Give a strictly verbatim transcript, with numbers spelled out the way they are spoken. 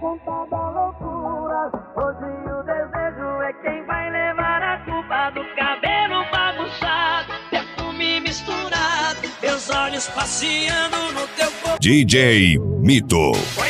contada loucura. Hoje o desejo é quem vai levar a culpa do cabelo bagunçado, perfume misturado, teus olhos passeando no teu corpo. D J Mito.